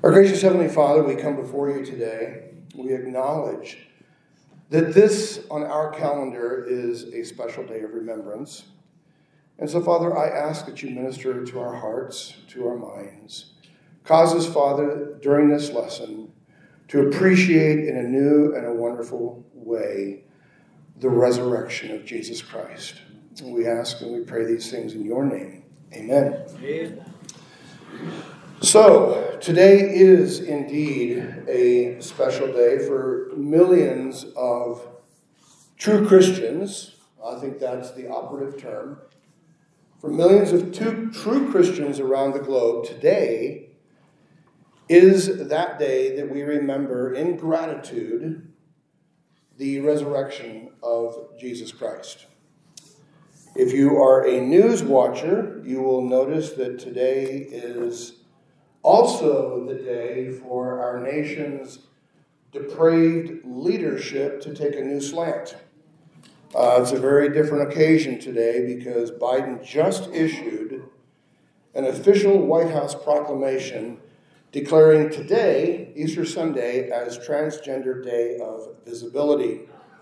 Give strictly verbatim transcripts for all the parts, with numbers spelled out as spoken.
Our gracious Heavenly Father, we come before you today. We acknowledge that this on our calendar is a special day of remembrance. And so, Father, I ask that you minister to our hearts, to our minds. Cause us, Father, during this lesson to appreciate in a new and a wonderful way the resurrection of Jesus Christ. And we ask and we pray these things in your name. Amen. Amen. So, today is indeed a special day for millions of true Christians. I think that's the operative term. For millions of true Christians around the globe, today is that day that we remember in gratitude the resurrection of Jesus Christ. If you are a news watcher, you will notice that today is also the day for our nation's depraved leadership to take a new slant. Uh, it's a very different occasion today because Biden just issued an official White House proclamation declaring today, Easter Sunday, as Transgender Day of Visibility.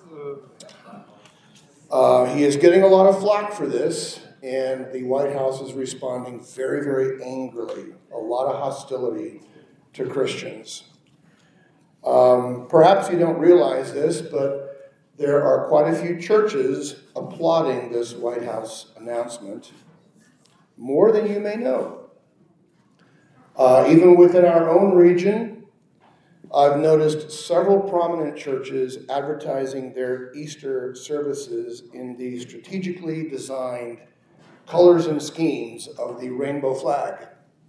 Uh, he is getting a lot of flack for this, and the White House is responding very, very angrily. A lot of hostility to Christians. Um, perhaps you don't realize this, but there are quite a few churches applauding this White House announcement, more than you may know. Uh, even within our own region, I've noticed several prominent churches advertising their Easter services in the strategically designed colors and schemes of the rainbow flag.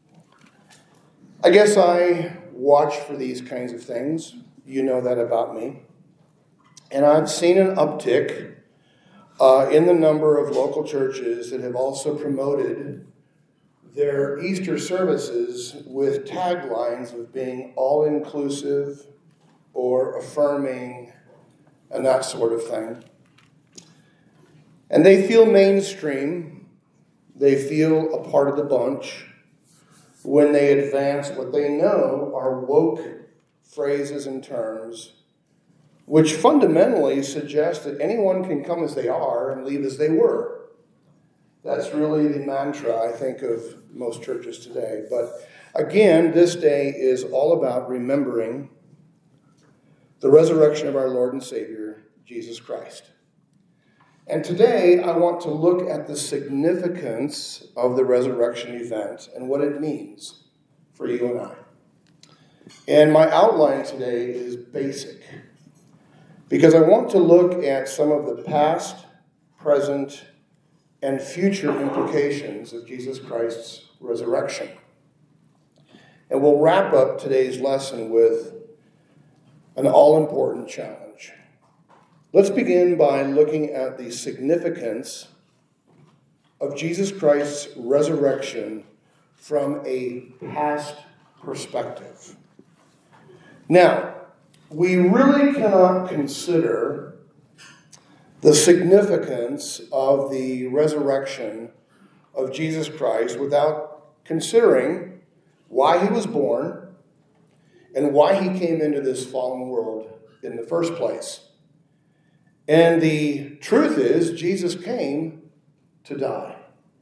I guess I watch for these kinds of things. You know that about me. And I've seen an uptick uh, in the number of local churches that have also promoted their Easter services with taglines of being all-inclusive or affirming and that sort of thing. And they feel mainstream. They feel a part of the bunch when they advance what they know are woke phrases and terms, which fundamentally suggest that anyone can come as they are and leave as they were. That's really the mantra, I think, of most churches today. But again, this day is all about remembering the resurrection of our Lord and Savior, Jesus Christ. And today, I want to look at the significance of the resurrection event and what it means for you and I. And my outline today is basic, because I want to look at some of the past, present, and future implications of Jesus Christ's resurrection. And we'll wrap up today's lesson with an all-important challenge. Let's begin by looking at the significance of Jesus Christ's resurrection from a past perspective. Now, we really cannot consider the significance of the resurrection of Jesus Christ without considering why he was born and why he came into this fallen world in the first place. And the truth is, Jesus came to die.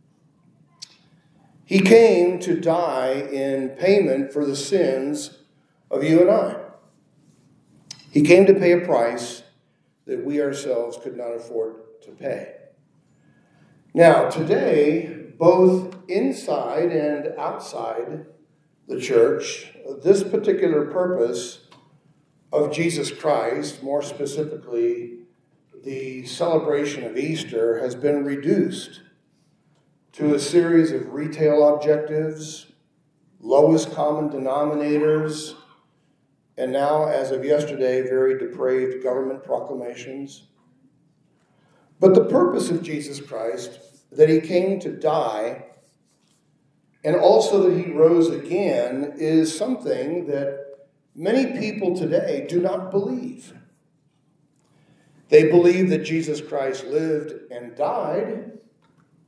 He came to die in payment for the sins of you and I. He came to pay a price that we ourselves could not afford to pay. Now, today, both inside and outside the church, this particular purpose of Jesus Christ, more specifically the celebration of Easter, has been reduced to a series of retail objectives, lowest common denominators, and now, as of yesterday, very depraved government proclamations. But the purpose of Jesus Christ, that he came to die, and also that he rose again, is something that many people today do not believe. They believe that Jesus Christ lived and died,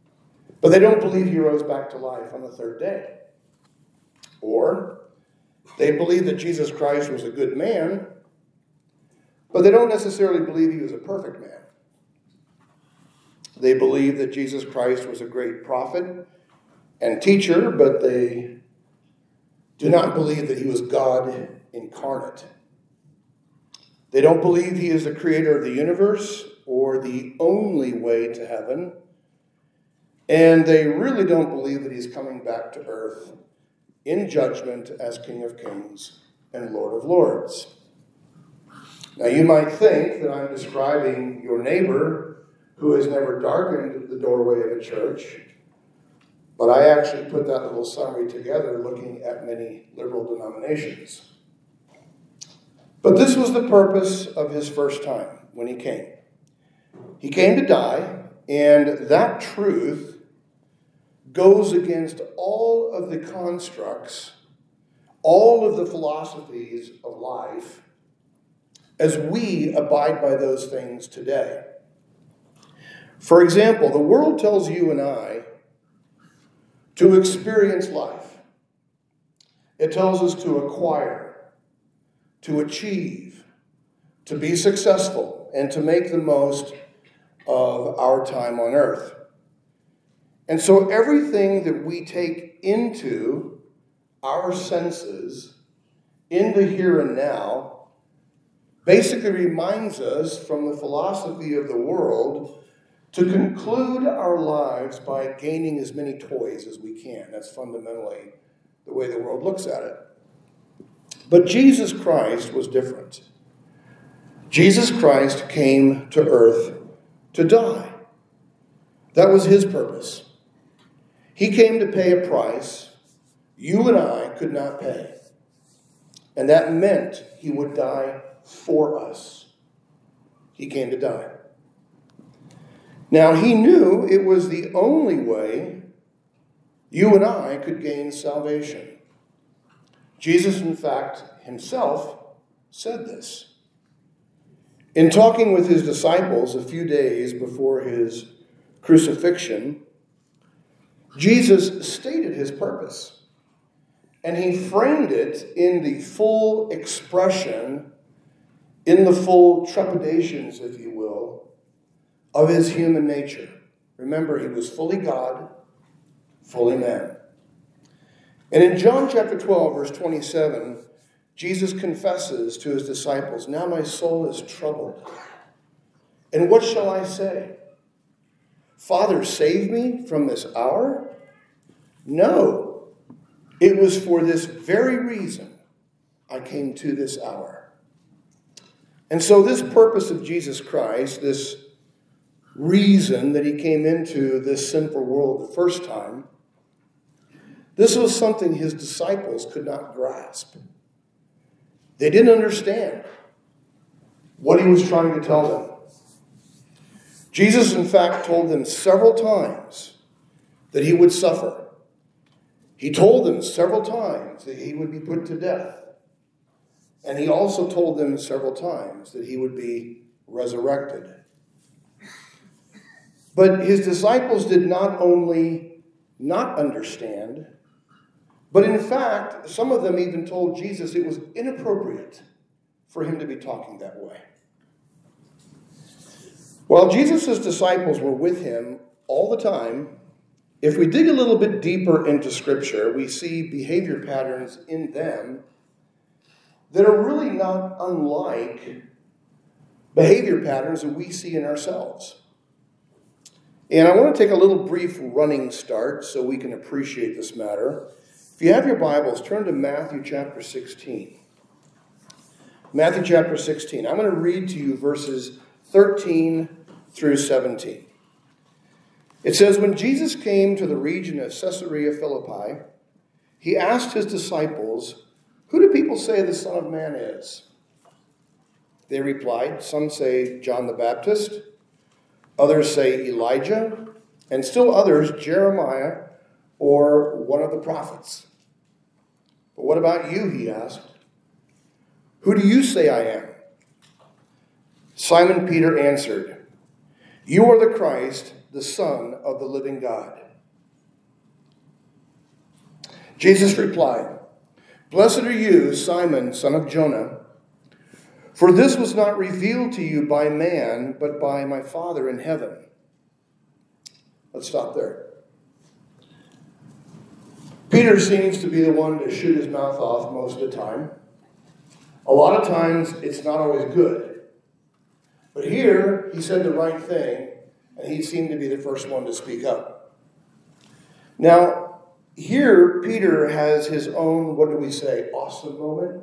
but they don't believe he rose back to life on the third day. Or They believe that Jesus Christ was a good man, but they don't necessarily believe he was a perfect man. They believe that Jesus Christ was a great prophet and teacher, but they do not believe that he was God incarnate. They don't believe he is the creator of the universe or the only way to heaven. And they really don't believe that he's coming back to earth in judgment as King of Kings and Lord of Lords. Now, you might think that I'm describing your neighbor who has never darkened the doorway of a church, but I actually put that little summary together looking at many liberal denominations. But this was the purpose of his first time when he came. He came to die, and that truth goes against all of the constructs, all of the philosophies of life, as we abide by those things today. For example, the world tells you and I to experience life. It tells us to acquire, to achieve, to be successful, and to make the most of our time on earth. And so everything that we take into our senses in the here and now basically reminds us from the philosophy of the world to conclude our lives by gaining as many toys as we can. That's fundamentally the way the world looks at it. But Jesus Christ was different. Jesus Christ came to earth to die. That was his purpose. He came to pay a price you and I could not pay. And that meant he would die for us. He came to die. Now, he knew it was the only way you and I could gain salvation. Jesus, in fact, himself said this. In talking with his disciples a few days before his crucifixion, Jesus stated his purpose, and he framed it in the full expression, in the full trepidations, if you will, of his human nature. Remember, he was fully God, fully man. And in John chapter twelve, verse twenty-seven, Jesus confesses to his disciples, "Now my soul is troubled. And what shall I say? Father, save me from this hour? No, it was for this very reason I came to this hour." And so this purpose of Jesus Christ, this reason that he came into this sinful world the first time, this was something his disciples could not grasp. They didn't understand what he was trying to tell them. Jesus, in fact, told them several times that he would suffer. He told them several times that he would be put to death. And he also told them several times that he would be resurrected. But his disciples did not only not understand, but in fact, some of them even told Jesus it was inappropriate for him to be talking that way. While Jesus' disciples were with him all the time, if we dig a little bit deeper into Scripture, we see behavior patterns in them that are really not unlike behavior patterns that we see in ourselves. And I want to take a little brief running start so we can appreciate this matter. If you have your Bibles, turn to Matthew chapter sixteen. Matthew chapter sixteen. I'm going to read to you verses thirteen through seventeen. It says, "When Jesus came to the region of Caesarea Philippi, he asked his disciples, 'Who do people say the Son of Man is?' They replied, 'Some say John the Baptist, others say Elijah, and still others Jeremiah or one of the prophets.' 'But what about you?' he asked. 'Who do you say I am?' Simon Peter answered, 'You are the Christ, the Son of the living God.' Jesus replied, Blessed are you, Simon, son of Jonah, for this was not revealed to you by man, but by my Father in heaven. Let's stop there. Peter seems to be the one to shoot his mouth off most of the time. A lot of times, it's not always good. But here, he said the right thing, and he seemed to be the first one to speak up. Now, here, Peter has his own, what do we say, awesome moment?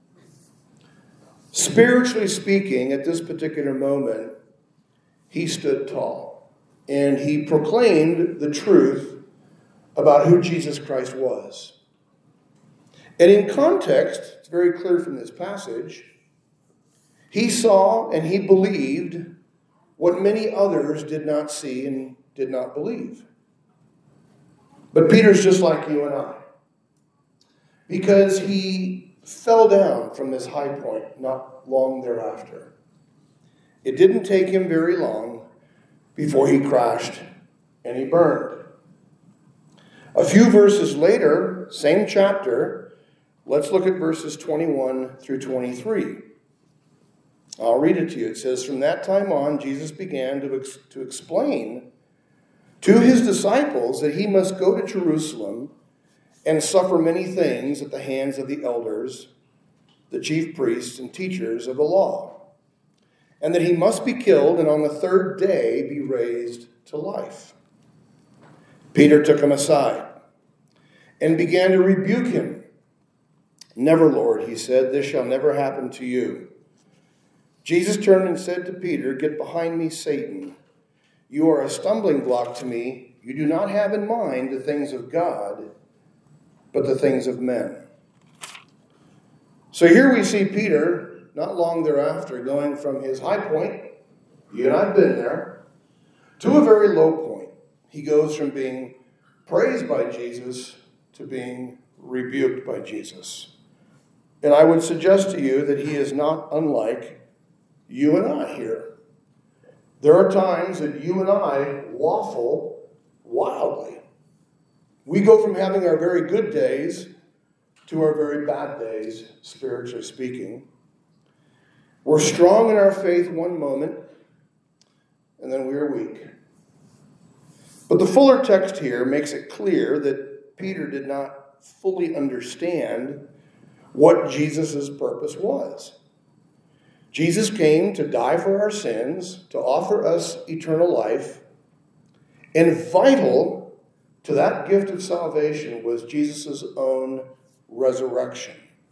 Spiritually speaking, at this particular moment, he stood tall. And he proclaimed the truth about who Jesus Christ was. And in context, it's very clear from this passage, he saw and he believed what many others did not see and did not believe. But Peter's just like you and I, because he fell down from this high point not long thereafter. It didn't take him very long before he crashed and he burned. A few verses later, same chapter, let's look at verses twenty-one through twenty-three. I'll read it to you. It says, "From that time on, Jesus began to, ex- to explain to his disciples that he must go to Jerusalem and suffer many things at the hands of the elders, the chief priests, and teachers of the law, and that he must be killed and on the third day be raised to life." Peter took him aside and began to rebuke him. "Never, Lord," he said, "this shall never happen to you." Jesus turned and said to Peter, "Get behind me, Satan. You are a stumbling block to me. You do not have in mind the things of God, but the things of men." So here we see Peter, not long thereafter, going from his high point, you and I have been there, to a very low point. He goes from being praised by Jesus to being rebuked by Jesus. And I would suggest to you that he is not unlike you and I here. There are times that you and I waffle wildly. We go from having our very good days to our very bad days, spiritually speaking. We're strong in our faith one moment, and then we are weak. But the fuller text here makes it clear that Peter did not fully understand what Jesus' purpose was. Jesus came to die for our sins, to offer us eternal life, and vital to that gift of salvation was Jesus' own resurrection.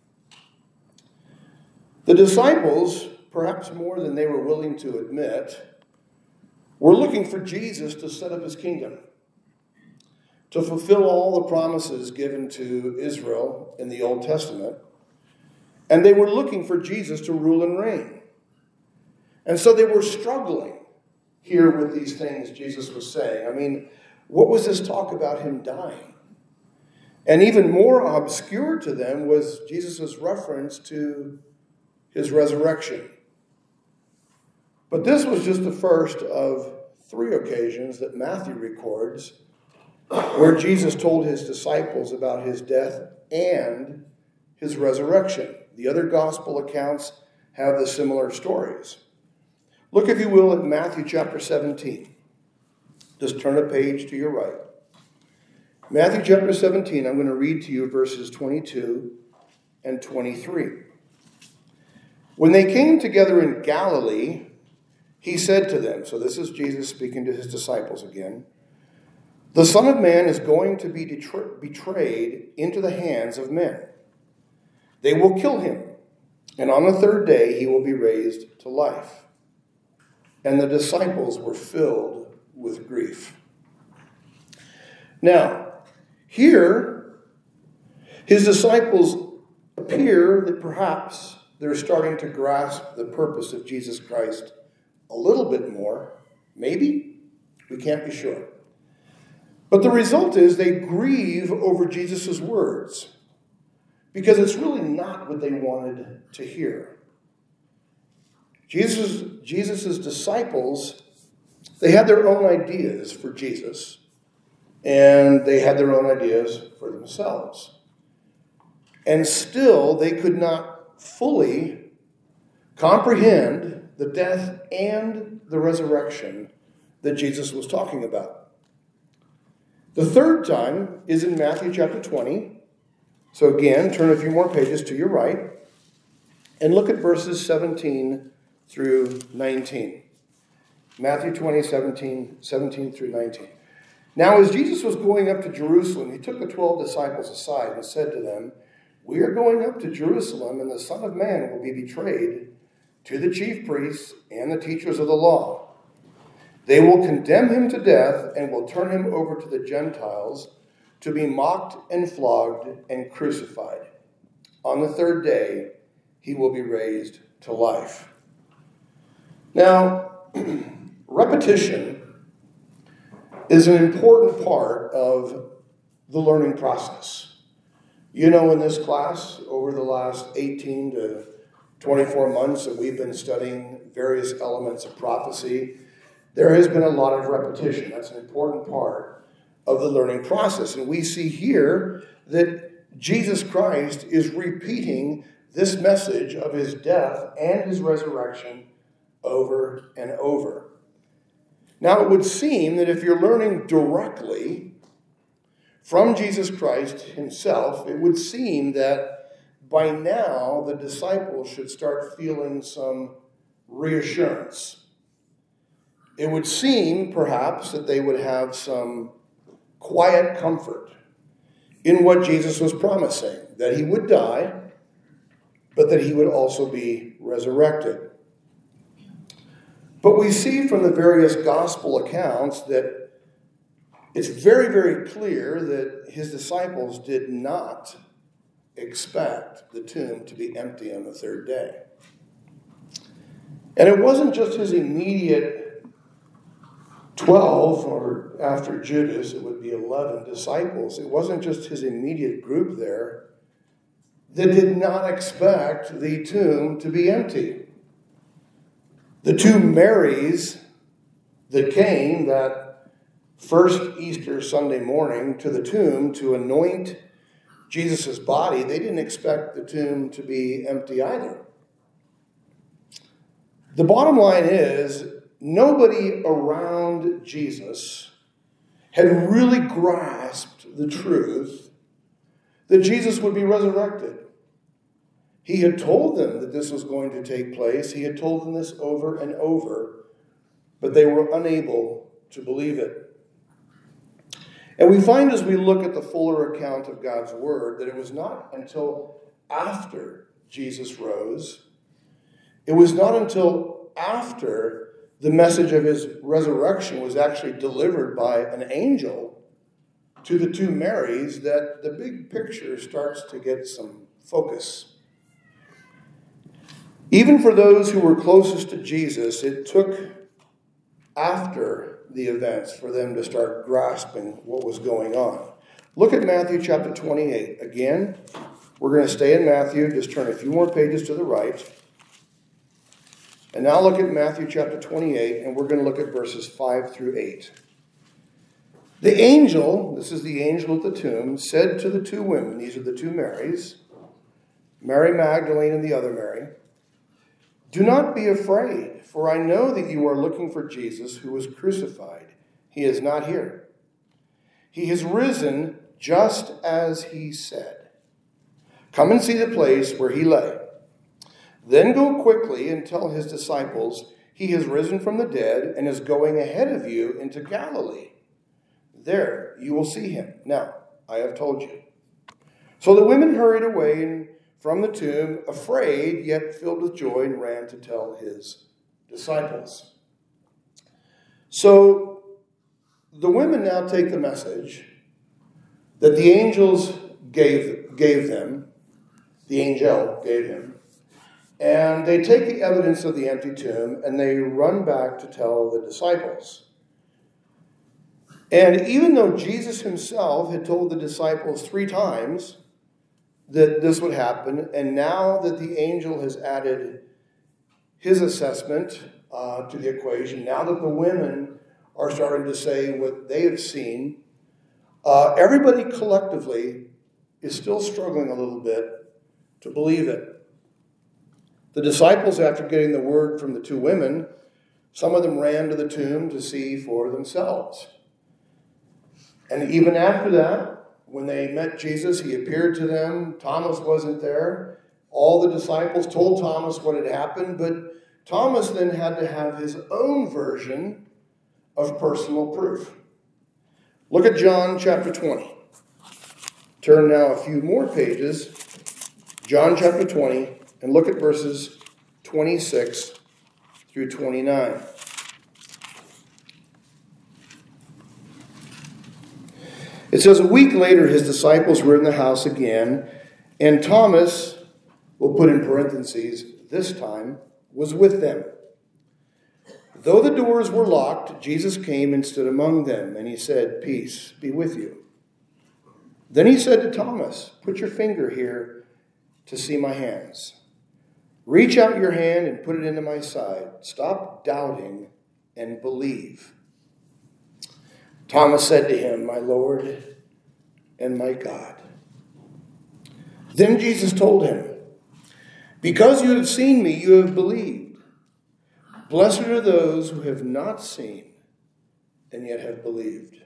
The disciples, perhaps more than they were willing to admit, were looking for Jesus to set up his kingdom, to fulfill all the promises given to Israel in the Old Testament. And they were looking for Jesus to rule and reign. And so they were struggling here with these things Jesus was saying. I mean, what was this talk about him dying? And even more obscure to them was Jesus' reference to his resurrection. But this was just the first of three occasions that Matthew records where Jesus told his disciples about his death and his resurrection. The other gospel accounts have the similar stories. Look, if you will, at Matthew chapter seventeen. Just turn a page to your right. Matthew chapter seventeen, I'm going to read to you verses twenty-two and twenty-three. "When they came together in Galilee, he said to them," so this is Jesus speaking to his disciples again, "The Son of Man is going to be detr- betrayed into the hands of men. They will kill him, and on the third day he will be raised to life." And the disciples were filled with grief. Now, here, his disciples appear that perhaps they're starting to grasp the purpose of Jesus Christ a little bit more. Maybe. We can't be sure. But the result is they grieve over Jesus' words because it's really not what they wanted to hear. Jesus, Jesus' disciples, they had their own ideas for Jesus, and they had their own ideas for themselves. And still, they could not fully comprehend the death and the resurrection that Jesus was talking about. The third time is in Matthew chapter twenty. So again, turn a few more pages to your right and look at verses seventeen through nineteen. Matthew twenty, seventeen, seventeen through nineteen. Now, as Jesus was going up to Jerusalem, he took the twelve disciples aside and said to them, "We are going up to Jerusalem, and the Son of Man will be betrayed to the chief priests and the teachers of the law. They will condemn him to death and will turn him over to the Gentiles to be mocked and flogged and crucified. On the third day, he will be raised to life." Now, repetition is an important part of the learning process. You know, in this class, over the last eighteen to twenty-four months that we've been studying various elements of prophecy, there has been a lot of repetition. That's an important part of the learning process. And we see here that Jesus Christ is repeating this message of his death and his resurrection over and over. Now, it would seem that if you're learning directly from Jesus Christ himself, it would seem that by now the disciples should start feeling some reassurance. It would seem, perhaps, that they would have some quiet comfort in what Jesus was promising, that he would die, but that he would also be resurrected. But we see from the various gospel accounts that it's very, very clear that his disciples did not expect the tomb to be empty on the third day. And it wasn't just his immediate twelve, or after Judas, it would be eleven disciples. It wasn't just his immediate group there that did not expect the tomb to be empty. The two Marys that came that first Easter Sunday morning to the tomb to anoint Jesus' body, they didn't expect the tomb to be empty either. The bottom line is, nobody around Jesus had really grasped the truth that Jesus would be resurrected. He had told them that this was going to take place. He had told them this over and over, but they were unable to believe it. And we find as we look at the fuller account of God's word that it was not until after Jesus rose, it was not until after the message of his resurrection was actually delivered by an angel to the two Marys that the big picture starts to get some focus. Even for those who were closest to Jesus, it took after the events for them to start grasping what was going on. Look at Matthew chapter twenty-eight. Again, we're going to stay in Matthew. Just turn a few more pages to the right. And now look at Matthew chapter twenty-eight, and we're going to look at verses five through eight. The angel, this is the angel at the tomb, said to the two women, these are the two Marys, Mary Magdalene and the other Mary, "Do not be afraid, for I know that you are looking for Jesus who was crucified. He is not here. He has risen just as he said. Come and see the place where he lay. Then go quickly and tell his disciples, he has risen from the dead and is going ahead of you into Galilee. There you will see him. Now, I have told you." So the women hurried away from the tomb, afraid, yet filled with joy, and ran to tell his disciples. So the women now take the message that the angels gave, gave them, the angel gave him, and they take the evidence of the empty tomb and they run back to tell the disciples. And even though Jesus himself had told the disciples three times that this would happen, and now that the angel has added his assessment uh, to the equation, now that the women are starting to say what they have seen, uh, everybody collectively is still struggling a little bit to believe it. The disciples, after getting the word from the two women, some of them ran to the tomb to see for themselves. And even after that, when they met Jesus, he appeared to them. Thomas wasn't there. All the disciples told Thomas what had happened, but Thomas then had to have his own version of personal proof. Look at John chapter twenty. Turn now a few more pages, John chapter twenty, and look at verses twenty-six through twenty-nine. It says, a week later his disciples were in the house again, and Thomas, we'll put in parentheses, this time, was with them. Though the doors were locked, Jesus came and stood among them, and he said, peace be with you. Then he said to Thomas, put your finger here to see my hands. Reach out your hand and put it into my side. Stop doubting and believe. Thomas said to him, my Lord and my God. Then Jesus told him, because you have seen me, you have believed. Blessed are those who have not seen and yet have believed.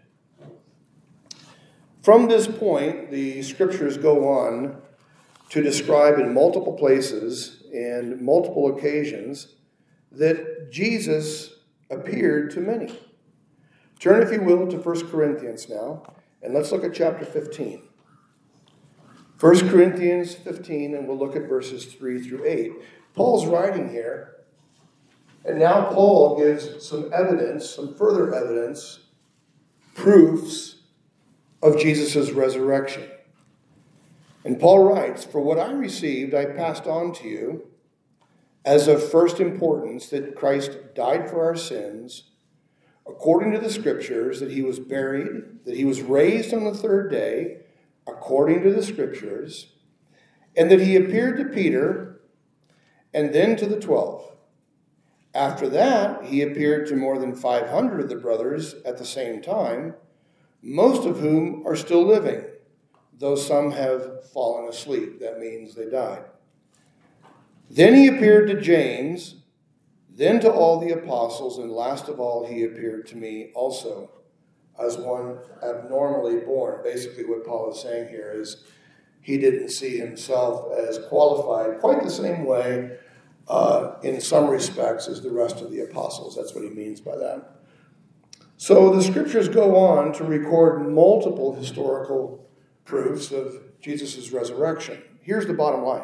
From this point, the scriptures go on to describe in multiple places and multiple occasions that Jesus appeared to many. Turn, if you will, to First Corinthians now, and let's look at chapter fifteen. First Corinthians fifteen, and we'll look at verses three through eight. Paul's writing here, and now Paul gives some evidence, some further evidence, proofs of Jesus' resurrection. And Paul writes, for what I received I passed on to you as of first importance, that Christ died for our sins, according to the Scriptures, that he was buried, that he was raised on the third day, according to the Scriptures, and that he appeared to Peter, and then to the twelve. After that, he appeared to more than five hundred of the brothers at the same time, most of whom are still living, though some have fallen asleep. That means they died. Then he appeared to James, then to all the apostles, and last of all, he appeared to me also as one abnormally born. Basically, what Paul is saying here is he didn't see himself as qualified quite the same way uh, in some respects as the rest of the apostles. That's what he means by that. So the scriptures go on to record multiple historical proofs of Jesus' resurrection. Here's the bottom line.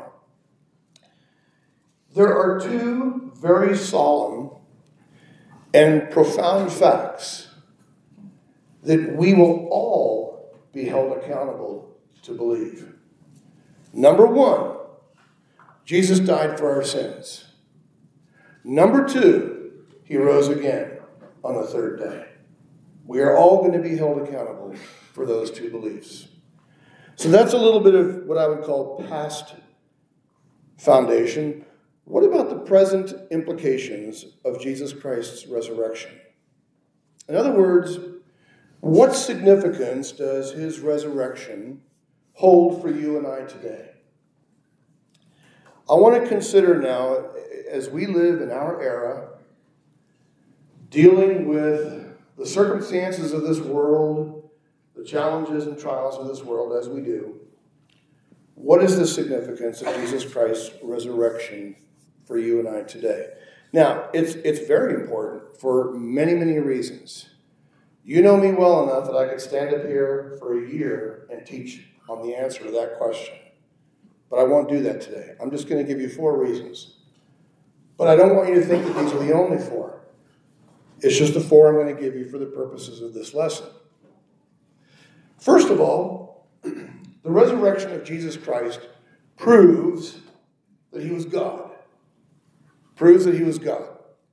There are two very solemn and profound facts that we will all be held accountable to believe. Number one, Jesus died for our sins. Number two, he rose again on the third day. We are all going to be held accountable for those two beliefs. So that's a little bit of what I would call past foundation. What about the present implications of Jesus Christ's resurrection? In other words, what significance does his resurrection hold for you and I today? I want to consider now, as we live in our era, dealing with the circumstances of this world, the challenges and trials of this world as we do, what is the significance of Jesus Christ's resurrection for you and I today? Now, it's it's very important for many, many reasons. You know me well enough that I could stand up here for a year and teach on the answer to that question. But I won't do that today. I'm just going to give you four reasons. But I don't want you to think that these are the only four. It's just the four I'm going to give you for the purposes of this lesson. First of all, the resurrection of Jesus Christ proves that he was God. Proves that he was God.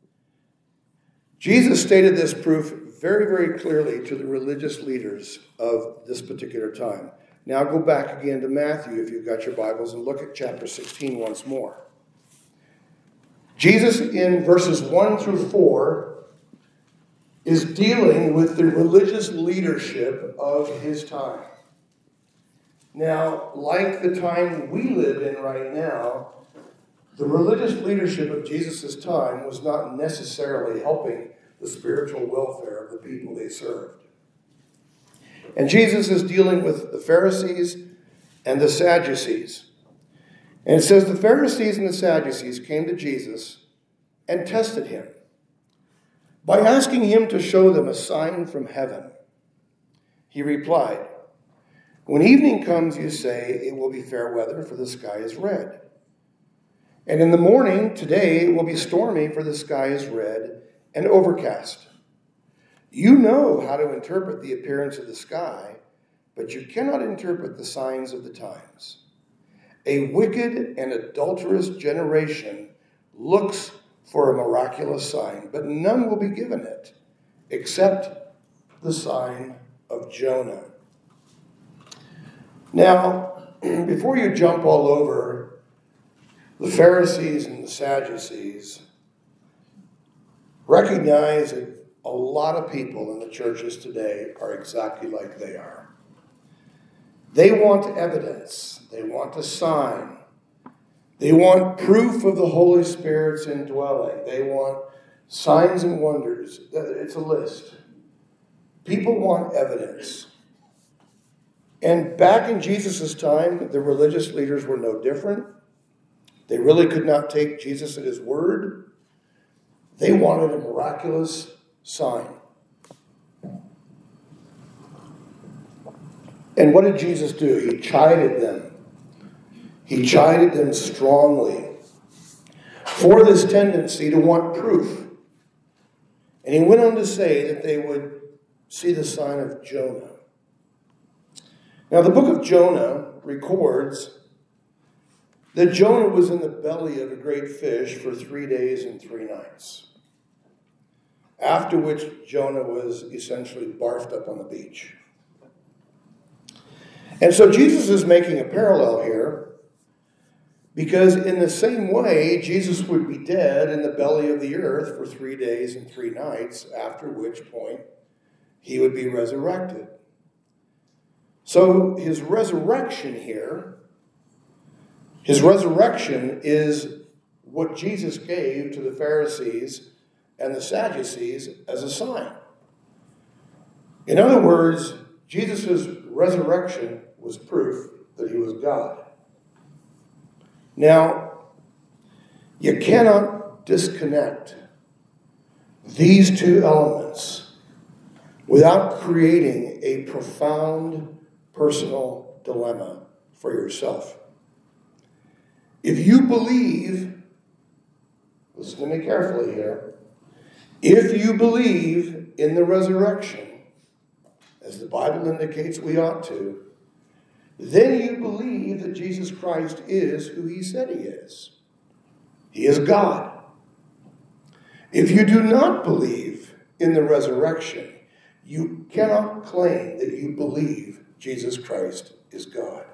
Jesus stated this proof very, very clearly to the religious leaders of this particular time. Now go back again to Matthew, if you've got your Bibles, and look at chapter sixteen once more. Jesus, in verses one through four, is dealing with the religious leadership of his time. Now, like the time we live in right now, the religious leadership of Jesus' time was not necessarily helping the spiritual welfare of the people they served. And Jesus is dealing with the Pharisees and the Sadducees. And it says the Pharisees and the Sadducees came to Jesus and tested him by asking him to show them a sign from heaven. He replied, "When evening comes, you say, it will be fair weather, for the sky is red. And in the morning, today, it will be stormy, for the sky is red and overcast. You know how to interpret the appearance of the sky, but you cannot interpret the signs of the times. A wicked and adulterous generation looks for a miraculous sign, but none will be given it, except the sign of Jonah." Now, before you jump all over the Pharisees and the Sadducees, recognize that a lot of people in the churches today are exactly like they are. They want evidence. They want a sign. They want proof of the Holy Spirit's indwelling. They want signs and wonders. It's a list. People want evidence. And back in Jesus' time, the religious leaders were no different. They really could not take Jesus at his word. They wanted a miraculous sign. And what did Jesus do? He chided them. He chided them strongly for this tendency to want proof. And he went on to say that they would see the sign of Jonah. Now, the book of Jonah records that Jonah was in the belly of a great fish for three days and three nights, after which Jonah was essentially barfed up on the beach. And so Jesus is making a parallel here, because in the same way, Jesus would be dead in the belly of the earth for three days and three nights, after which point he would be resurrected. So his resurrection here, his resurrection is what Jesus gave to the Pharisees and the Sadducees as a sign. In other words, Jesus' resurrection was proof that he was God. Now, you cannot disconnect these two elements without creating a profound personal dilemma for yourself. If you believe, listen to me carefully here, if you believe in the resurrection, as the Bible indicates we ought to, then you believe that Jesus Christ is who he said he is. He is God. If you do not believe in the resurrection, you cannot claim that you believe Jesus Christ is God.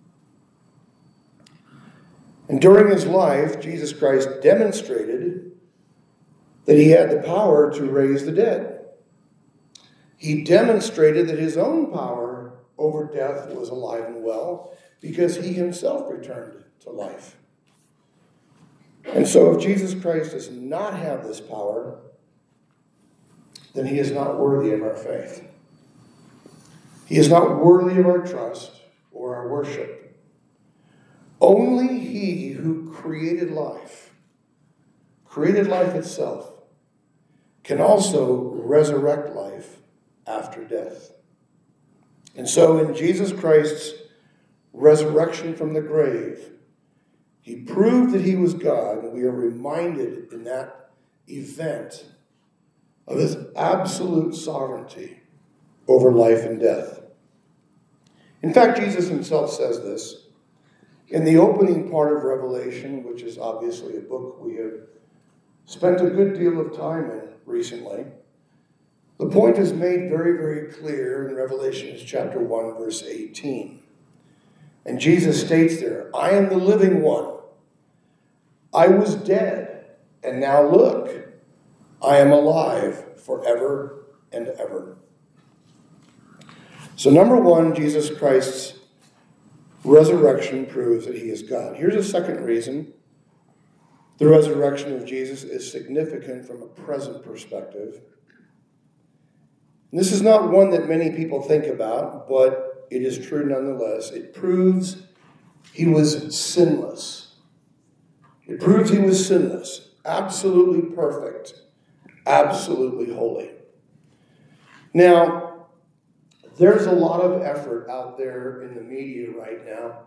And during his life, Jesus Christ demonstrated that he had the power to raise the dead. He demonstrated that his own power over death was alive and well, because he himself returned to life. And so if Jesus Christ does not have this power, then he is not worthy of our faith. He is not worthy of our trust or our worship. Only he who created life, created life itself, can also resurrect life after death. And so in Jesus Christ's resurrection from the grave, he proved that he was God, and we are reminded in that event of his absolute sovereignty over life and death. In fact, Jesus himself says this in the opening part of Revelation, which is obviously a book we have spent a good deal of time in recently. The point is made very, very clear in Revelation chapter one, verse eighteen. And Jesus states there, "I am the living one. I was dead, and now look, I am alive forever and ever." So number one, Jesus Christ's Resurrection proves that he is God. Here's a second reason the resurrection of Jesus is significant from a present perspective. And this is not one that many people think about, but it is true nonetheless. It proves he was sinless. It proves he was sinless, absolutely perfect, absolutely holy. Now, there's a lot of effort out there in the media right now,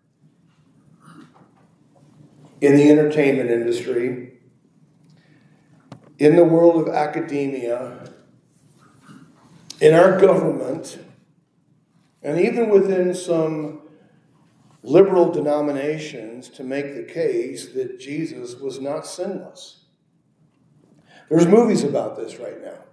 in the entertainment industry, in the world of academia, in our government, and even within some liberal denominations to make the case that Jesus was not sinless. There's movies about this right now.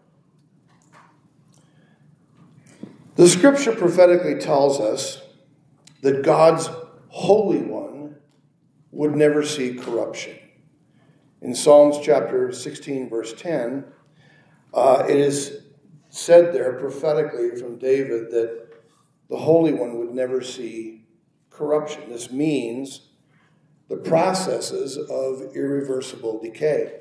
The scripture prophetically tells us that God's Holy One would never see corruption. In Psalms chapter sixteen, verse ten, uh, it is said there prophetically from David that the Holy One would never see corruption. This means the processes of irreversible decay.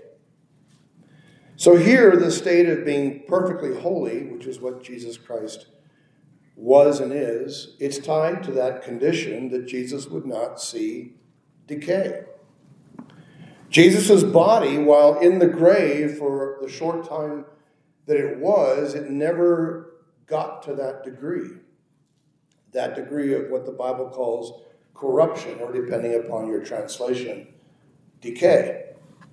So here, the state of being perfectly holy, which is what Jesus Christ was and is, it's tied to that condition that Jesus would not see decay. Jesus' body, while in the grave for the short time that it was, it never got to that degree. That degree of what the Bible calls corruption, or depending upon your translation, decay.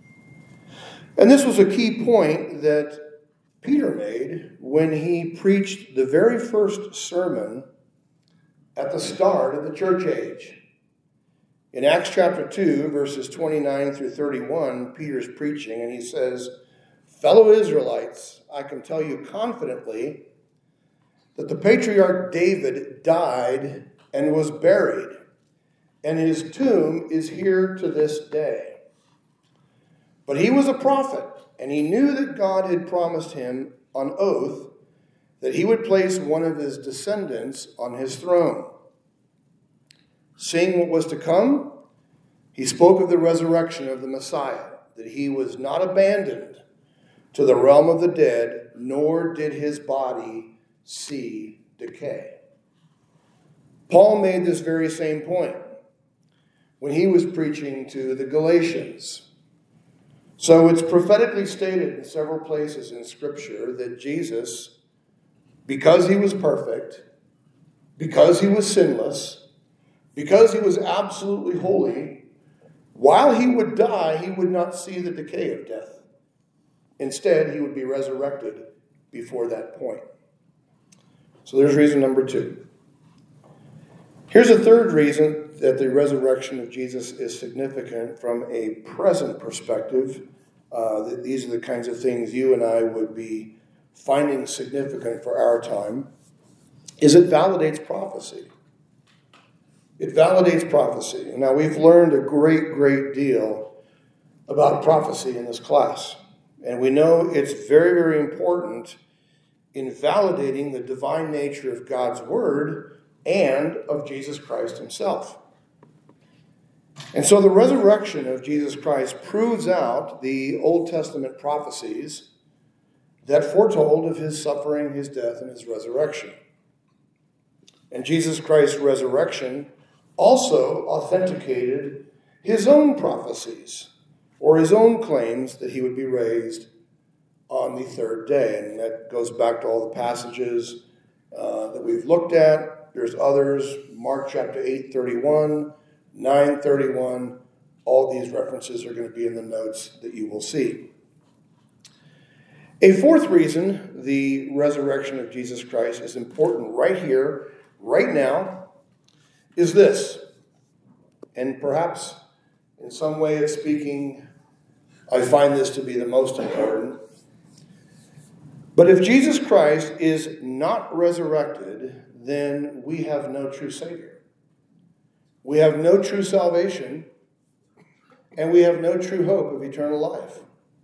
And this was a key point that Peter made when he preached the very first sermon at the start of the church age. In Acts chapter two, verses twenty-nine through thirty-one, Peter's preaching, and he says, "Fellow Israelites, I can tell you confidently that the patriarch David died and was buried, and his tomb is here to this day. But he was a prophet, and he knew that God had promised him on oath that he would place one of his descendants on his throne. Seeing what was to come, he spoke of the resurrection of the Messiah, that he was not abandoned to the realm of the dead, nor did his body see decay." Paul made this very same point when he was preaching to the Galatians. So it's prophetically stated in several places in Scripture that Jesus, because he was perfect, because he was sinless, because he was absolutely holy, while he would die, he would not see the decay of death. Instead, he would be resurrected before that point. So there's reason number two. Here's a third reason that the resurrection of Jesus is significant from a present perspective. Uh, these are the kinds of things you and I would be finding significant for our time, is it validates prophecy. It validates prophecy. Now, we've learned a great, great deal about prophecy in this class. And we know it's very, very important in validating the divine nature of God's word and of Jesus Christ himself. And so the resurrection of Jesus Christ proves out the Old Testament prophecies that foretold of his suffering, his death, and his resurrection. And Jesus Christ's resurrection also authenticated his own prophecies, or his own claims that he would be raised on the third day. And that goes back to all the passages uh, that we've looked at. There's others, Mark chapter eight, thirty-one, nine, thirty-one. All these references are going to be in the notes that you will see. A fourth reason the resurrection of Jesus Christ is important right here, right now, is this. And perhaps in some way of speaking, I find this to be the most important. But if Jesus Christ is not resurrected, then we have no true Savior. We have no true salvation, and we have no true hope of eternal life.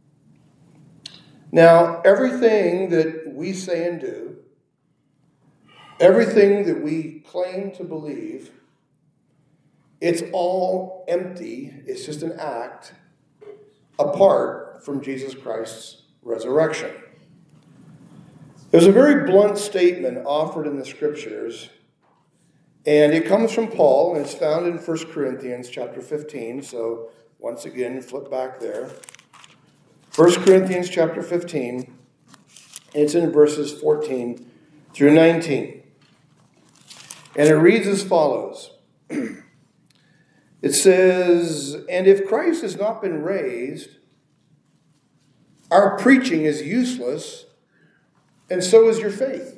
Now, everything that we say and do, everything that we claim to believe, It's all empty. It's just an act apart from Jesus Christ's resurrection. There's a very blunt statement offered in the scriptures, and it comes from Paul, and it's found in First Corinthians chapter fifteen. So once again, flip back there. First Corinthians chapter fifteen, and it's in verses fourteen through nineteen. And it reads as follows. It says, "And if Christ has not been raised, our preaching is useless, and so is your faith.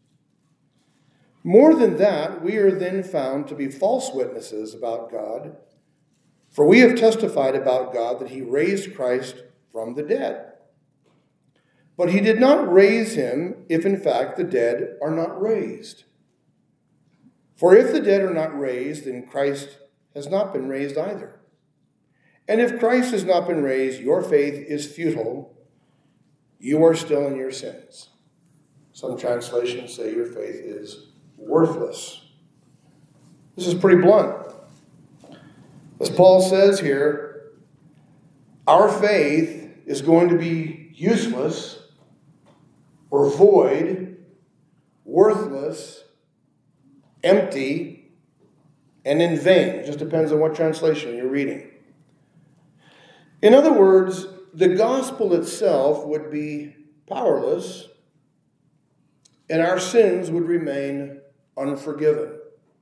More than that, we are then found to be false witnesses about God, for we have testified about God that he raised Christ from the dead. But he did not raise him if in fact the dead are not raised. For if the dead are not raised, then Christ has not been raised either. And if Christ has not been raised, your faith is futile. You are still in your sins." Some translations say your faith is worthless. This is pretty blunt. As Paul says here, our faith is going to be useless or void, worthless, empty, and in vain. It just depends on what translation you're reading. In other words, the gospel itself would be powerless, and our sins would remain unforgiven.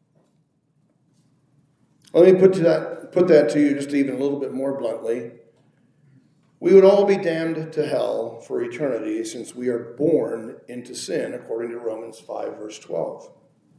Let me put to that, put that to you just even a little bit more bluntly. We would all be damned to hell for eternity since we are born into sin, according to Romans five, verse twelve.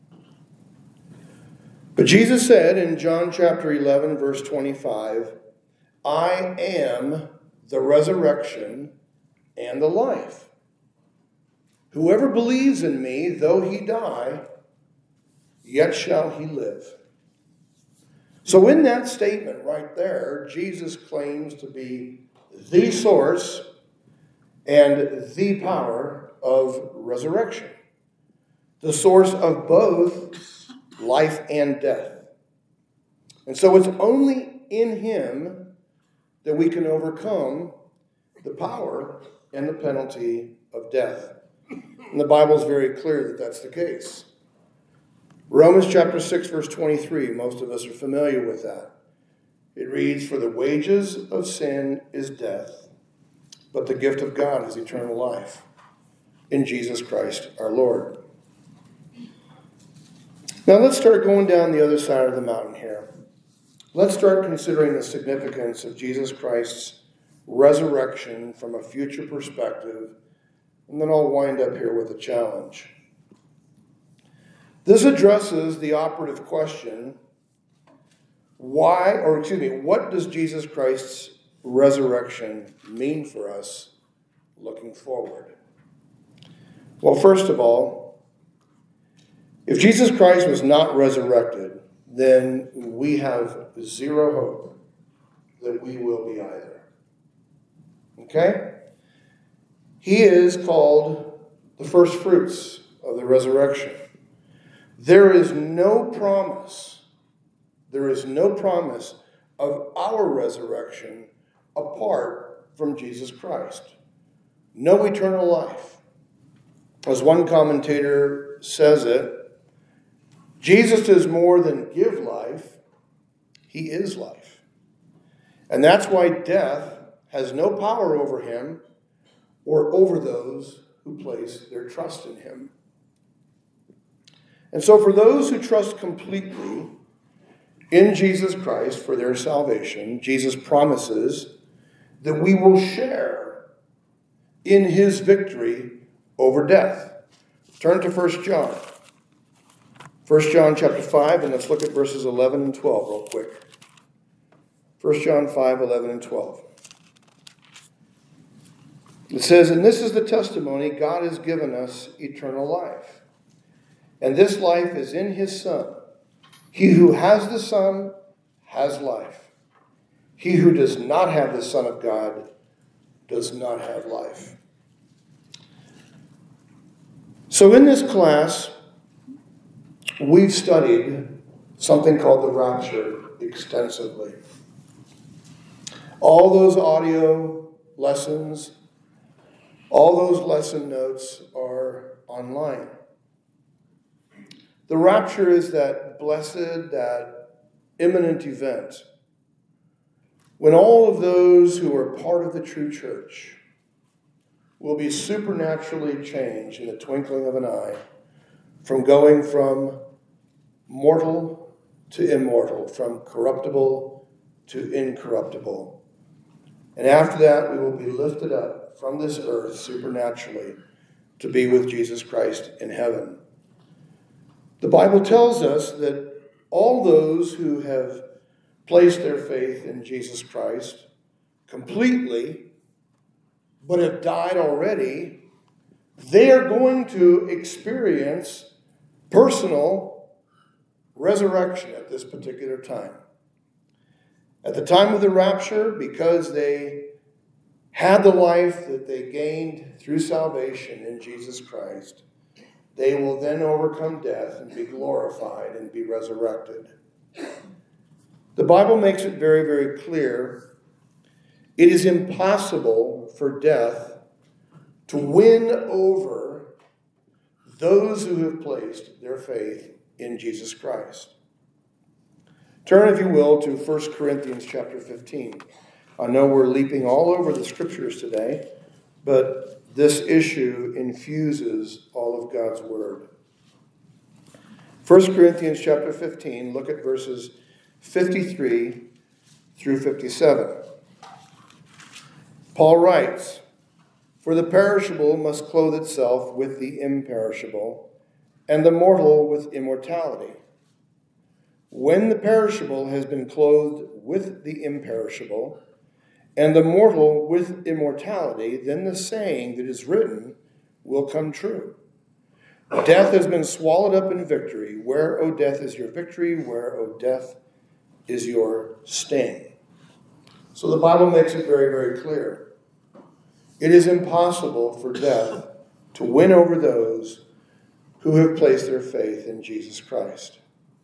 But Jesus said in John chapter eleven, verse twenty-five, "I am the resurrection and the life. Whoever believes in me, though he die, yet shall he live." So in that statement right there, Jesus claims to be the source and the power of resurrection. The source of both life and death. And so it's only in him that we can overcome the power and the penalty of death. And the Bible is very clear that that's the case. Romans chapter six, verse twenty-three, most of us are familiar with that. It reads, "For the wages of sin is death, but the gift of God is eternal life in Jesus Christ our Lord." Now let's start going down the other side of the mountain here. Let's start considering the significance of Jesus Christ's resurrection from a future perspective, and then I'll wind up here with a challenge. This addresses the operative question, why, or excuse me, what does Jesus Christ's resurrection mean for us looking forward? Well, first of all, if Jesus Christ was not resurrected, then we have zero hope that we will be either. Okay? He is called the first fruits of the resurrection. There is no promise, there is no promise of our resurrection apart from Jesus Christ. No eternal life. As one commentator says it, Jesus does more than give life, he is life. And that's why death has no power over him or over those who place their trust in him. And so for those who trust completely in Jesus Christ for their salvation, Jesus promises that we will share in his victory over death. Turn to First John. First John chapter five, and let's look at verses eleven and twelve real quick. First John five, eleven and twelve. It says, "And this is the testimony, God has given us eternal life. And this life is in his Son. He who has the Son has life. He who does not have the Son of God does not have life." So in this class, we've studied something called the rapture extensively. All those audio lessons, all those lesson notes are online. The rapture is that blessed, that imminent event when all of those who are part of the true church will be supernaturally changed in the twinkling of an eye, from going from mortal to immortal, from corruptible to incorruptible. And after that, we will be lifted up from this earth supernaturally to be with Jesus Christ in heaven. The Bible tells us that all those who have placed their faith in Jesus Christ completely, but have died already, they are going to experience personal resurrection at this particular time. At the time of the rapture, because they had the life that they gained through salvation in Jesus Christ, they will then overcome death and be glorified and be resurrected. The Bible makes it very, very clear. It is impossible for death to win over those who have placed their faith in Jesus Christ. Turn, if you will, to First Corinthians chapter fifteen. I know we're leaping all over the scriptures today, but this issue infuses all of God's word. First Corinthians chapter fifteen, look at verses fifty-three through fifty-seven. Paul writes, "For the perishable must clothe itself with the imperishable, and the mortal with immortality. When the perishable has been clothed with the imperishable, and the mortal with immortality, then the saying that is written will come true. Death has been swallowed up in victory. Where, O death, is your victory? Where, O death, is your sting?" So the Bible makes it very, very clear. It is impossible for death to win over those who have placed their faith in Jesus Christ.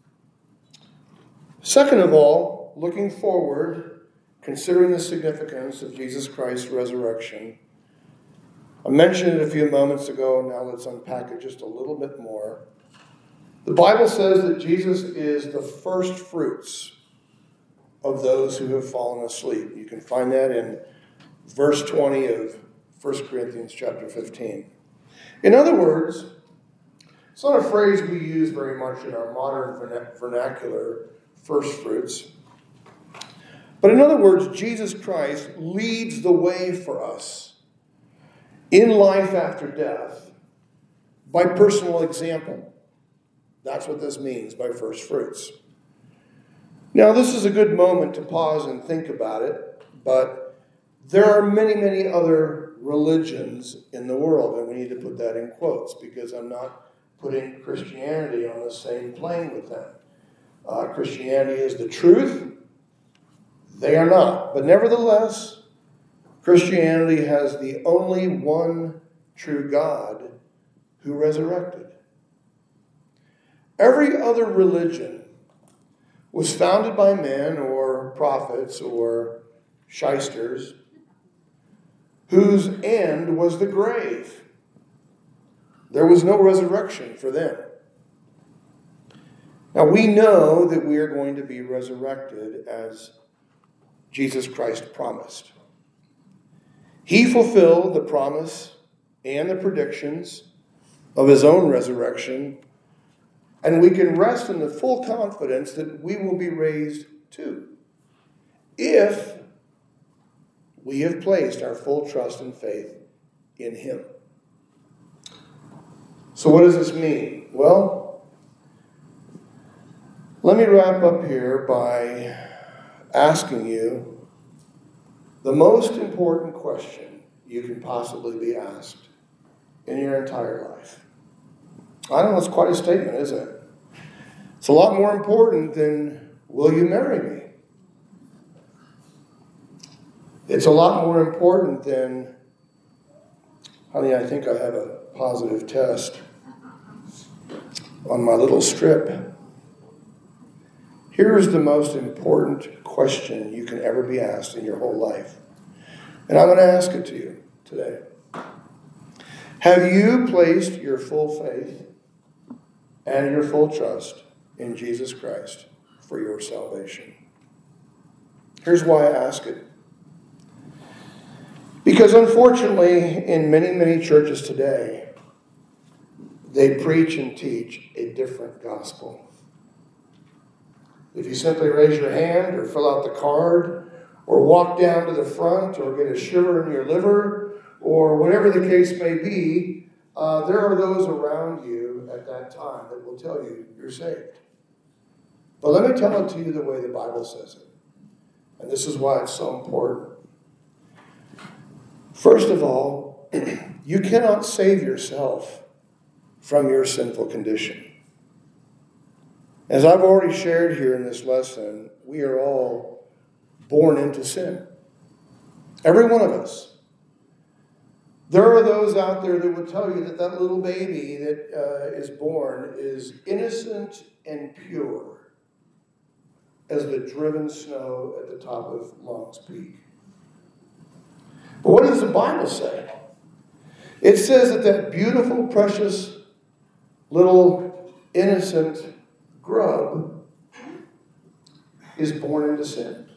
Second of all, looking forward, considering the significance of Jesus Christ's resurrection, I mentioned it a few moments ago, now let's unpack it just a little bit more. The Bible says that Jesus is the first fruits of those who have fallen asleep. You can find that in verse twenty of First Corinthians chapter fifteen. In other words, it's not a phrase we use very much in our modern vernacular, first fruits. But in other words, Jesus Christ leads the way for us in life after death by personal example. That's what this means by first fruits. Now, this is a good moment to pause and think about it, but there are many, many other religions in the world, and we need to put that in quotes because I'm not putting Christianity on the same plane with them. Uh, Christianity is the truth. They are not. But nevertheless, Christianity has the only one true God who resurrected. Every other religion was founded by men or prophets or shysters whose end was the grave. There was no resurrection for them. Now we know that we are going to be resurrected as Jesus Christ promised. He fulfilled the promise and the predictions of his own resurrection, and we can rest in the full confidence that we will be raised too, if we have placed our full trust and faith in him. So what does this mean? Well, let me wrap up here by asking you the most important question you can possibly be asked in your entire life. I know it's quite a statement, isn't it? It's a lot more important than, will you marry me? It's a lot more important than, honey, I think I have a positive test on my little strip. Here's the most important question you can ever be asked in your whole life. And I'm going to ask it to you today. Have you placed your full faith and your full trust in Jesus Christ for your salvation? Here's why I ask it. Because unfortunately, in many, many churches today, they preach and teach a different gospel. If you simply raise your hand or fill out the card or walk down to the front or get a shiver in your liver or whatever the case may be, uh, there are those around you at that time that will tell you you're saved. But let me tell it to you the way the Bible says it. And this is why it's so important. First of all, you cannot save yourself from your sinful condition. As I've already shared here in this lesson, we are all born into sin. Every one of us. There are those out there that would tell you that that little baby that uh, is born is innocent and pure as the driven snow at the top of Long's Peak. But what does the Bible say? It says that that beautiful, precious, little, innocent grub is born into sin.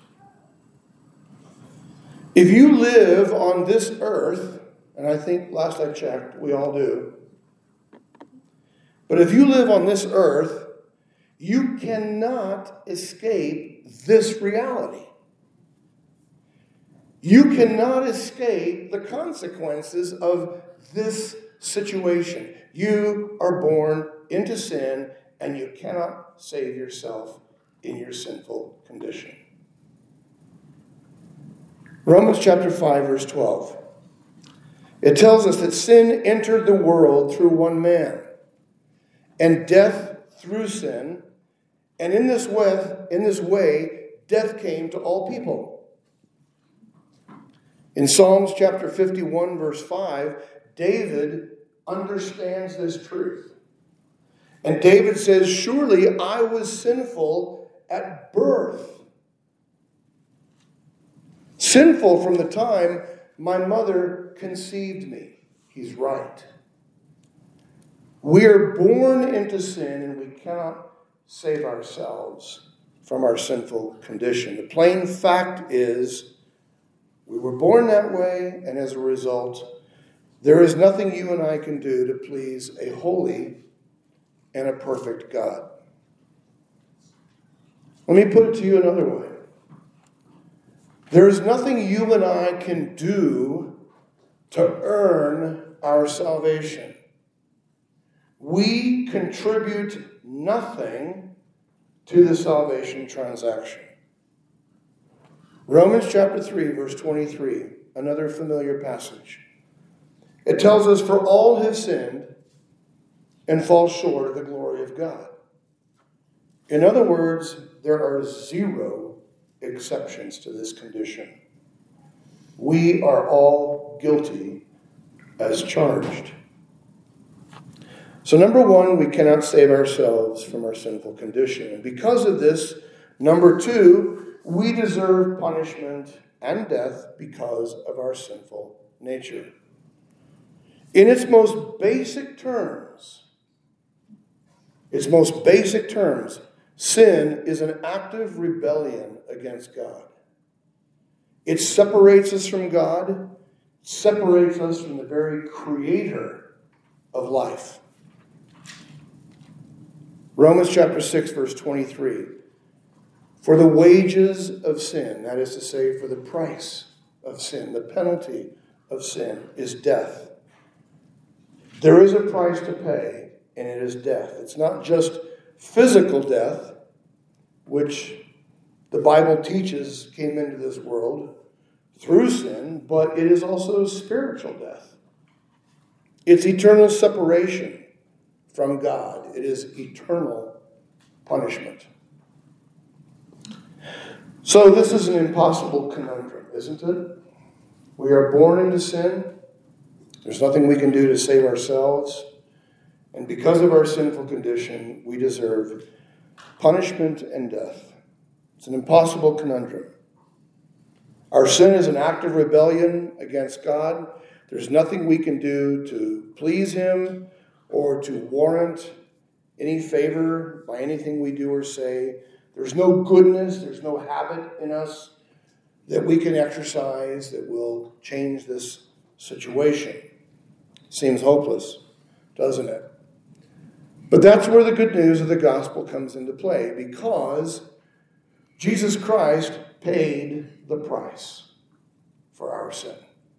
If you live on this earth, and I think last I checked, we all do, but if you live on this earth, you cannot escape this reality. You cannot escape the consequences of this situation. You are born into sin, and you cannot save yourself in your sinful condition. Romans chapter five, verse twelve. It tells us that sin entered the world through one man, and death through sin, and in this way, in this way, death came to all people. In Psalms chapter fifty-one, verse five, David understands this truth. And David says, surely I was sinful at birth. Sinful from the time my mother conceived me. He's right. We are born into sin, and we cannot save ourselves from our sinful condition. The plain fact is, we were born that way, and as a result, there is nothing you and I can do to please a holy and a perfect God. Let me put it to you another way. There is nothing you and I can do to earn our salvation. We contribute nothing to the salvation transaction. Romans chapter three, verse twenty-three, another familiar passage. It tells us, for all have sinned and fall short of the glory of God. In other words, there are zero exceptions to this condition. We are all guilty as charged. So number one, we cannot save ourselves from our sinful condition. And because of this, number two, we deserve punishment and death because of our sinful nature. In its most basic terms, its most basic terms, sin is an active rebellion against God. It separates us from God, separates us from the very creator of life. Romans chapter six, verse twenty-three. For the wages of sin, that is to say, for the price of sin, the penalty of sin is death. There is a price to pay, and it is death. It's not just physical death, which the Bible teaches came into this world through sin, but it is also spiritual death. It's eternal separation from God. It is eternal punishment. So this is an impossible conundrum, isn't it? We are born into sin. There's nothing we can do to save ourselves. And because of our sinful condition, we deserve punishment and death. It's an impossible conundrum. Our sin is an act of rebellion against God. There's nothing we can do to please him or to warrant any favor by anything we do or say. There's no goodness, there's no habit in us that we can exercise that will change this situation. Seems hopeless, doesn't it? But that's where the good news of the gospel comes into play, because Jesus Christ paid the price for our sin.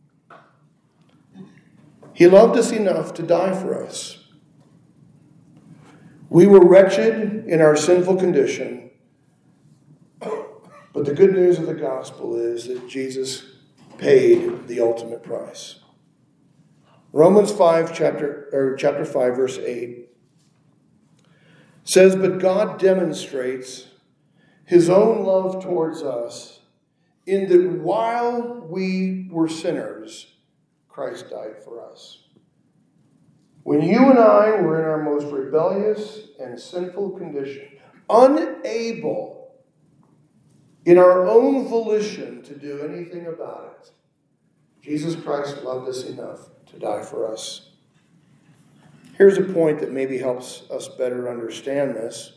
He loved us enough to die for us. We were wretched in our sinful condition, but the good news of the gospel is that Jesus paid the ultimate price. Romans five, chapter, or chapter five, verse eight says, "But God demonstrates his own love towards us in that while we were sinners, Christ died for us." When you and I were in our most rebellious and sinful condition, unable in our own volition to do anything about it, Jesus Christ loved us enough to die for us. Here's a point that maybe helps us better understand this.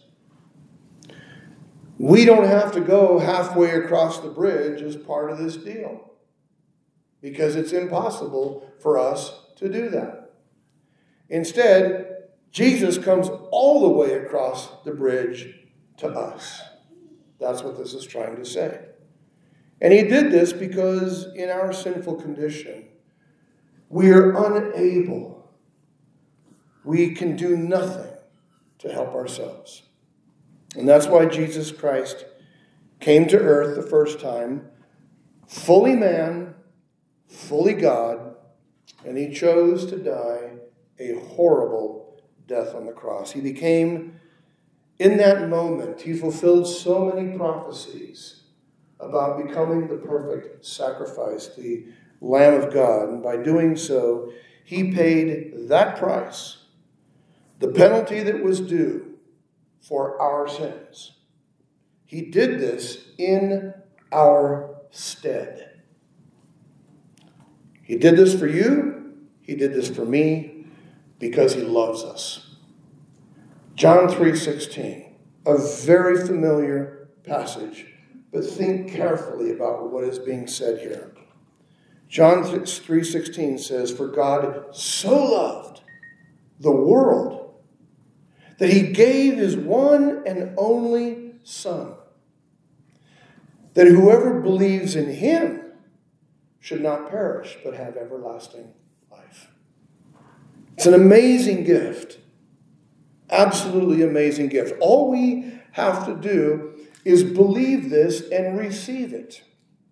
We don't have to go halfway across the bridge as part of this deal, because it's impossible for us to do that. Instead, Jesus comes all the way across the bridge to us. That's what this is trying to say. And he did this because in our sinful condition, we are unable. We can do nothing to help ourselves. And that's why Jesus Christ came to earth the first time, fully man, fully God, and he chose to die a horrible death on the cross. He became, in that moment, he fulfilled so many prophecies about becoming the perfect sacrifice, the Lamb of God. And by doing so, he paid that price, the penalty that was due for our sins. He did this in our stead. He did this for you. He did this for me because he loves us. John three sixteen, a very familiar passage, but think carefully about what is being said here. John three sixteen says, "For God so loved the world that he gave his one and only Son, that whoever believes in him should not perish, but have everlasting life." It's an amazing gift. Absolutely amazing gift. All we have to do is believe this and receive it.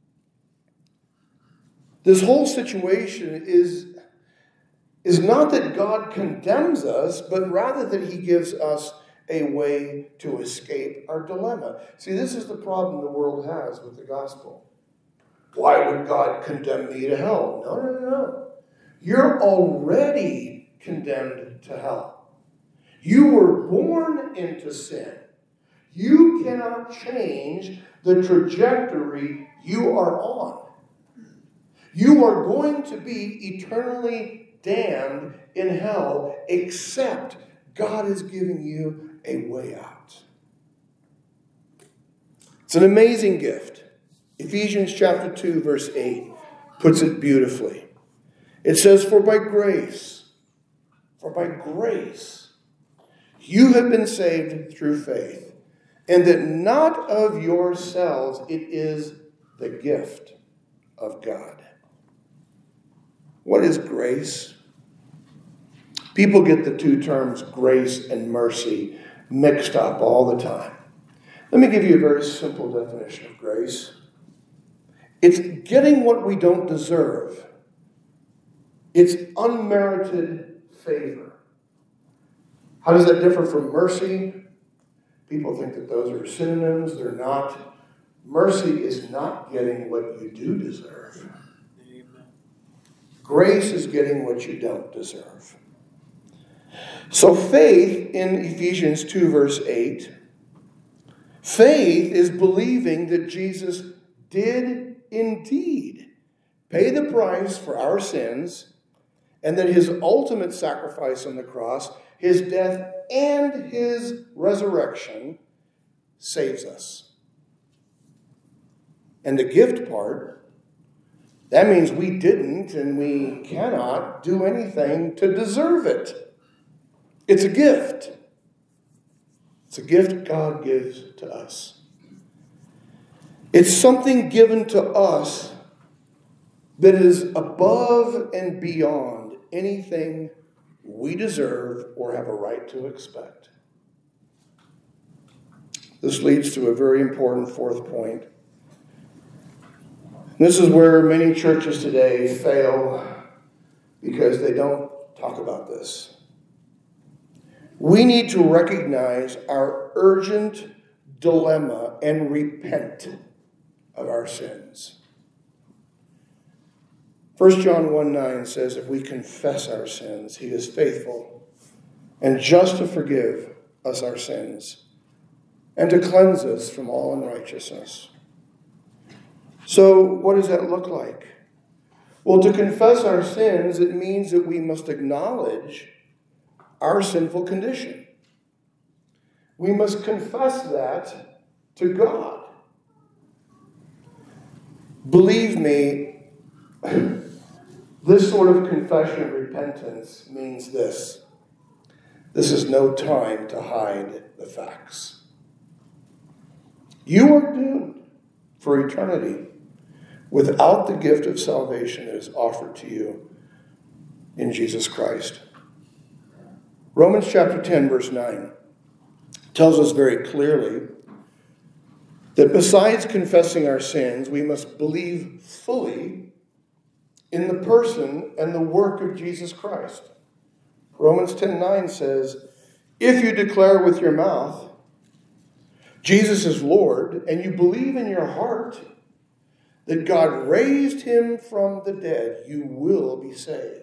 This whole situation is is not that God condemns us, but rather that he gives us a way to escape our dilemma. See, this is the problem the world has with the gospel. Why would God condemn me to hell? No, no, no, no. You're already condemned to hell. You were born into sin. You cannot change the trajectory you are on. You are going to be eternally damned in hell, except God is giving you a way out. It's an amazing gift. Ephesians chapter two, verse eight puts it beautifully. It says, "For by grace, for by grace, you have been saved through faith, and that not of yourselves, it is the gift of God." What is grace? People get the two terms grace and mercy mixed up all the time. Let me give you a very simple definition of grace. It's getting what we don't deserve. It's unmerited favor. How does that differ from mercy? People think that those are synonyms. They're not. Mercy is not getting what you do deserve. Grace is getting what you don't deserve. So faith in Ephesians two, verse eight, Faith is believing that Jesus did indeed pay the price for our sins, and that his ultimate sacrifice on the cross, his death and his resurrection, saves us. And the gift part, that means we didn't and we cannot do anything to deserve it. It's a gift. It's a gift God gives to us. It's something given to us that is above and beyond anything we deserve or have a right to expect. This leads to a very important fourth point. This is where many churches today fail because they don't talk about this. We need to recognize our urgent dilemma and repent of our sins. First John one nine says, if we confess our sins, he is faithful and just to forgive us our sins and to cleanse us from all unrighteousness. So what does that look like? Well, to confess our sins, it means that we must acknowledge our sinful condition. We must confess that to God. Believe me, this sort of confession of repentance means this. This is no time to hide the facts. You are doomed for eternity without the gift of salvation that is offered to you in Jesus Christ. Romans chapter ten, verse nine tells us very clearly that besides confessing our sins, we must believe fully in the person and the work of Jesus Christ. Romans ten nine says, if you declare with your mouth Jesus is Lord, and you believe in your heart that God raised him from the dead, you will be saved.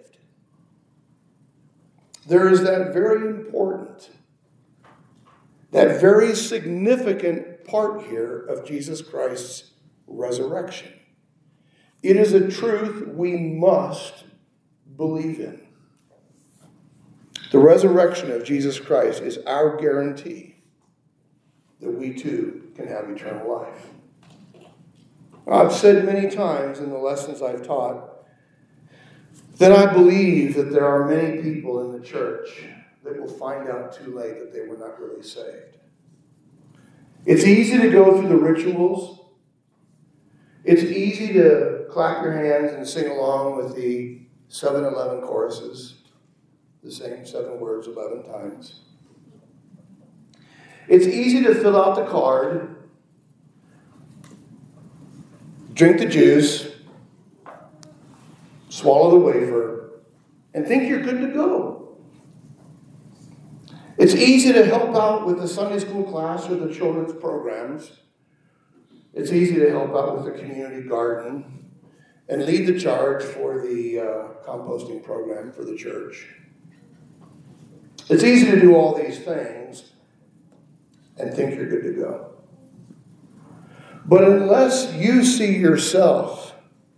There is that very important, that very significant part here of Jesus Christ's resurrection. It is a truth we must believe in. The resurrection of Jesus Christ is our guarantee that we too can have eternal life. I've said many times in the lessons I've taught that I believe that there are many people in the church that will find out too late that they were not really saved. It's easy to go through the rituals. It's easy to clap your hands and sing along with the seven eleven choruses, the same seven words eleven times. It's easy to fill out the card, drink the juice, swallow the wafer, and think you're good to go. It's easy to help out with the Sunday school class or the children's programs. It's easy to help out with the community garden and lead the charge for the uh, composting program for the church. It's easy to do all these things and think you're good to go. But unless you see yourself,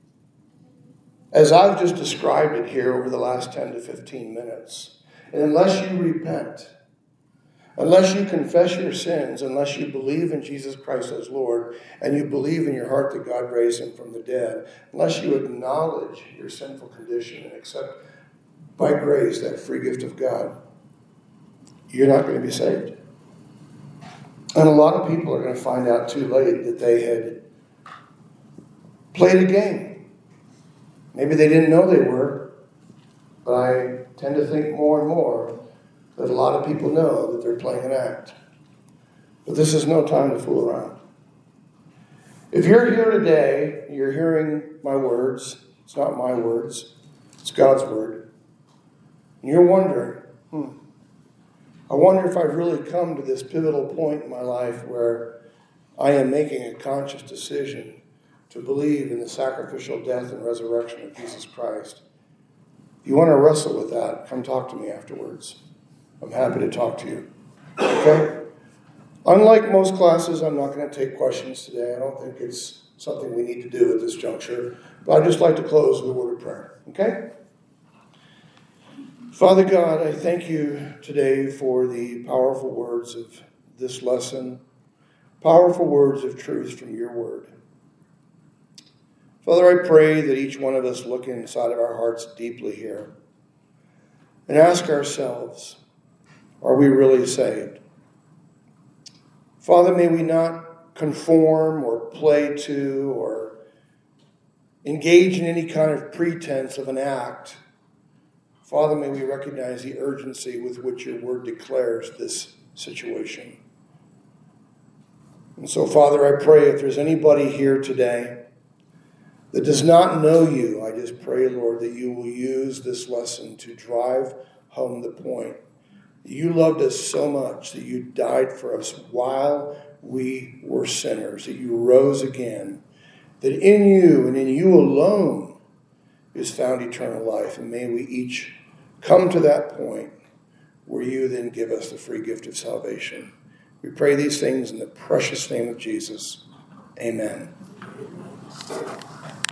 as I've just described it here over the last ten to fifteen minutes, and unless you repent, unless you confess your sins, unless you believe in Jesus Christ as Lord, and you believe in your heart that God raised him from the dead, unless you acknowledge your sinful condition and accept by grace that free gift of God, you're not going to be saved. And a lot of people are going to find out too late that they had played a game. Maybe they didn't know they were, but I tend to think more and more that a lot of people know that they're playing an act. But this is no time to fool around. If you're here today, you're hearing my words. It's not my words. It's God's word. And you're wondering, hmm, I wonder if I've really come to this pivotal point in my life where I am making a conscious decision to believe in the sacrificial death and resurrection of Jesus Christ. If you want to wrestle with that, come talk to me afterwards. I'm happy to talk to you. Okay? Unlike most classes, I'm not going to take questions today. I don't think it's something we need to do at this juncture. But I'd just like to close with a word of prayer. Okay? Father God, I thank you today for the powerful words of this lesson, powerful words of truth from your word. Father, I pray that each one of us look inside of our hearts deeply here and ask ourselves, are we really saved? Father, may we not conform or play to or engage in any kind of pretense of an act. Father, may we recognize the urgency with which your word declares this situation. And so, Father, I pray if there's anybody here today that does not know you, I just pray, Lord, that you will use this lesson to drive home the point. You loved us so much that you died for us while we were sinners, that you rose again, that in you and in you alone is found eternal life. And may we each come to that point where you then give us the free gift of salvation. We pray these things in the precious name of Jesus. Amen.